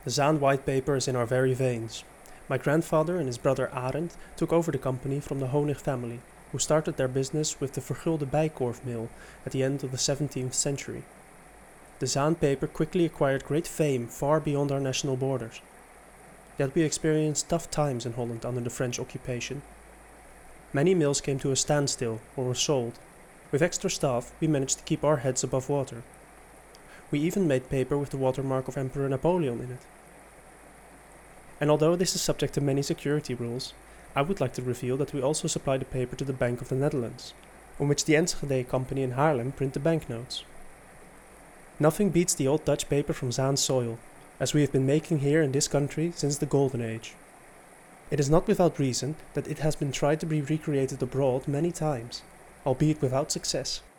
The Zaan white paper is in our very veins. My grandfather and his brother Arend took over the company from the Honig family, who started their business with the Vergulde Bijkorf mill at the end of the 17th century. The Zaan paper quickly acquired great fame far beyond our national borders. Yet we experienced tough times in Holland under the French occupation. Many mills came to a standstill or were sold. With extra staff, we managed to keep our heads above water. We even made paper with the watermark of Emperor Napoleon in it. And although this is subject to many security rules, I would like to reveal that we also supply the paper to the Bank of the Netherlands, on which the Enschede company in Haarlem print the banknotes. Nothing beats the old Dutch paper from Zaan soil, as we have been making here in this country since the Golden Age. It is not without reason that it has been tried to be recreated abroad many times, albeit without success.